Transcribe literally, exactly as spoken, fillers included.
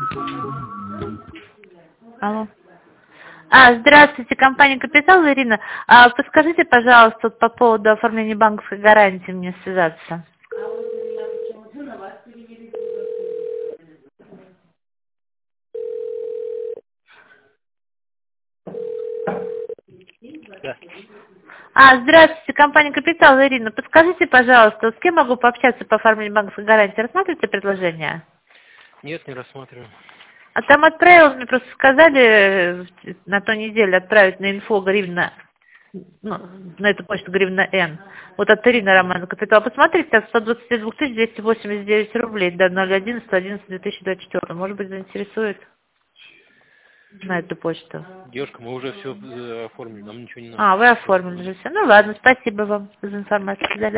Алло. А, здравствуйте, компания «Капитал», Ирина. А, подскажите, пожалуйста, вот по поводу оформления банковской гарантии мне связаться. Да. А, здравствуйте, компания «Капитал», Ирина. Подскажите, пожалуйста, вот с кем могу пообщаться по оформлению банковской гарантии? Рассматриваете предложение? Нет, не рассматриваю. А там отправил, мне просто сказали э, на той неделе отправить на инфо гривна, ну, на эту почту гривна Н. Вот от Ирины Романа Капитал. Посмотрите, от сто двадцать два тысячи двести восемьдесят девять рублей до ноль одиннадцать одиннадцать две тысячи двадцать четыре. Может быть, заинтересует на эту почту. Девушка, мы уже все оформили, нам ничего не надо. А, вы оформили же все. Ну ладно, спасибо вам за информацию.